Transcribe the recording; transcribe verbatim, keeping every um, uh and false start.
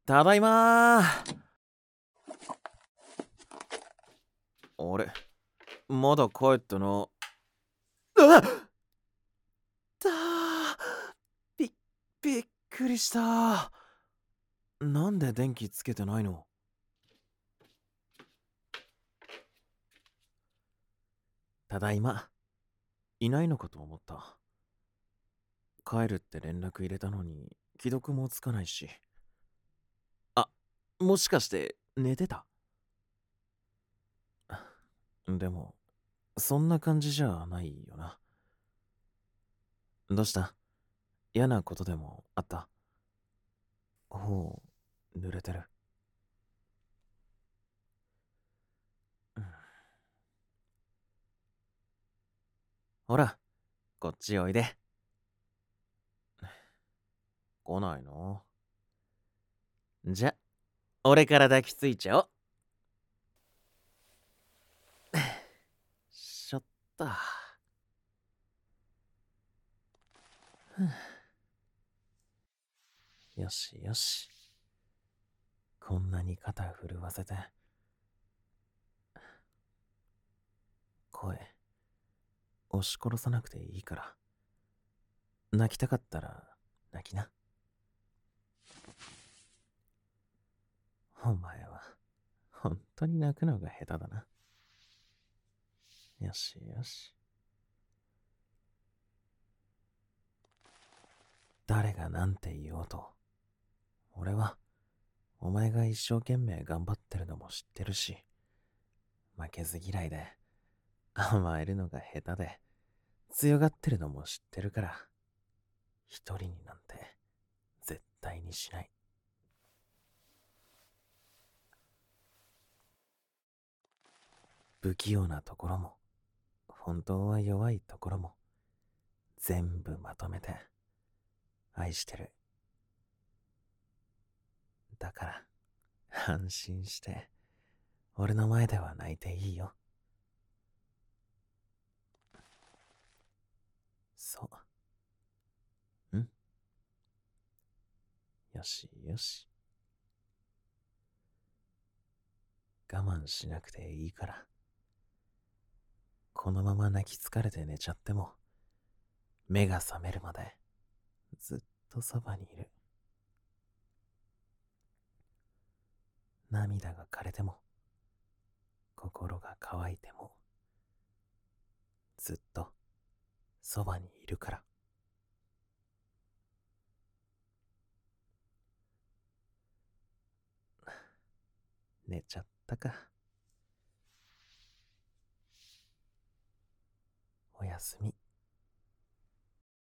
ただいまー。あれ、まだ帰ってな。あっだー。び、びっくりした。なんで電気つけてないの？ただいま。いないのかと思った。帰るって連絡入れたのに既読もつかないし。あ、もしかして寝てた？でもそんな感じじゃないよな。どうした？嫌なことでもあった？ほう、濡れてる。うん、ほら、こっちおいで。来ないの？じゃ、俺から抱きついちゃおう。しょった。よしよし。こんなに肩震わせて。声、押し殺さなくていいから。泣きたかったら泣きな。お前は本当に泣くのが下手だな。よしよし。誰がなんて言おうと、俺はお前が一生懸命頑張ってるのも知ってるし、負けず嫌いで甘えるのが下手で強がってるのも知ってるから、一人になんて絶対にしない。不器用なところも本当は弱いところも全部まとめて愛してる。だから安心して俺の前では泣いていいよ。そう。ん？よしよし。我慢しなくていいから。このまま泣き疲れて寝ちゃっても、目が覚めるまでずっとそばにいる。涙が枯れても、心が乾いても、ずっとそばにいるから。寝ちゃったか。おやすみ。